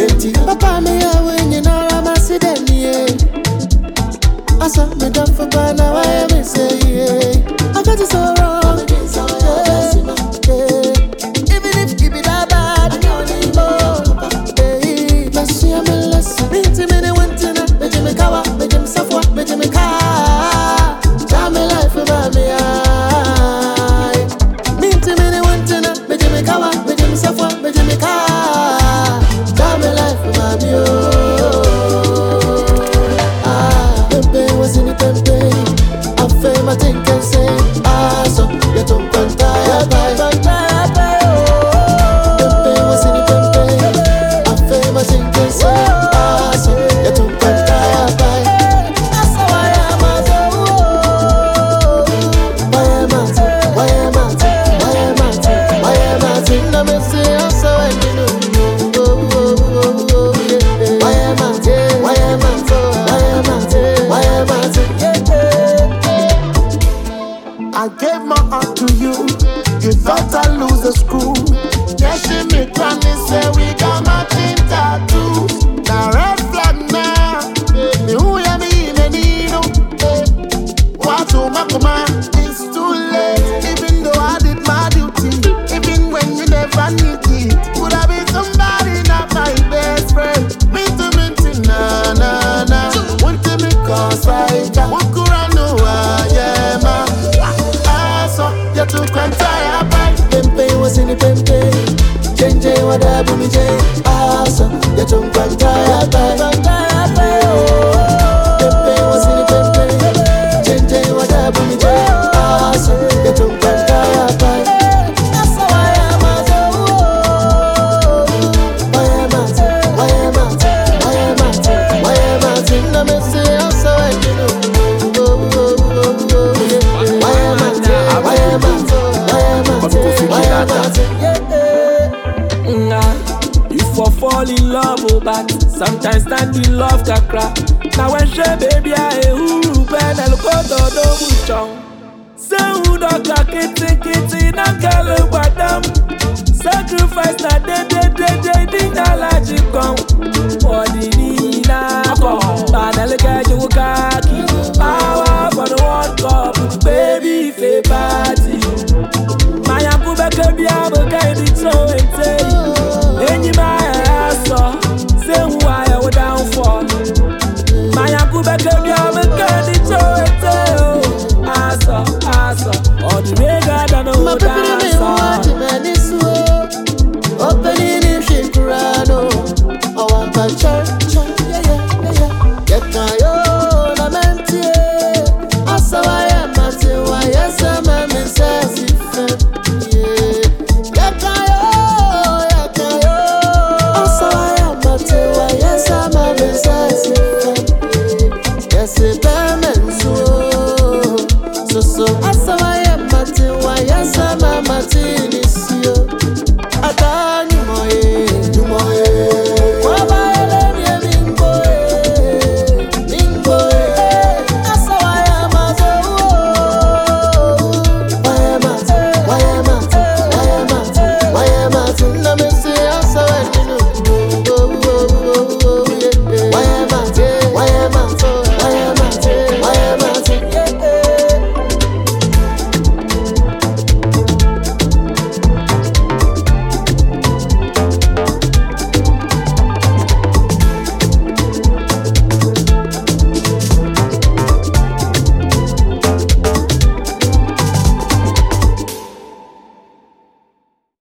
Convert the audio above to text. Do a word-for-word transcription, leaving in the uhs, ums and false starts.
Papa me a win in our Macedonia. I saw me done for Bana, why am I say, I got it so wrong. Even if you be that bad, oh, hey, let's see, I'm a lesson. Minty many went to that, make him a kawa, make him suffer, make him a car. Tell me life about me, I. Minty many went to that, make him a kawa, make him suffer, make him a car. Tell me life about me, oh. Ah, Pepe was in the Pepe. I feel my thing can say, ah, so you don't want to die, bye. I gave my heart to you. You thought I'd lose the screw. Yeah, she me promise say we got matching tattoos. Now red flag now. Me who ya me me nino. What to my command? It's too late. Even though I did my duty, even when you never need it, could I be somebody not my best friend? Me to me to na na na. Want to me cause I got walk around no I am. To quantaya bye. Pepe was in the Pepe. Change what I do me J. Awesome. You don't quantaya bye. Pepe was in the Pepe. Change what I do me J. Awesome. You don't quantaya bye. That's how I am. Why am I? Why am I? Why am I? Why am I? Let me see how so I can do. Why am I? Why am I? You for fall in love, oh, but sometimes stand in love, kakra. Now when she baby, I who ben el kodo do buchong. Say who doctor kitty kitty na kale badam. Sacrifice na de de de de de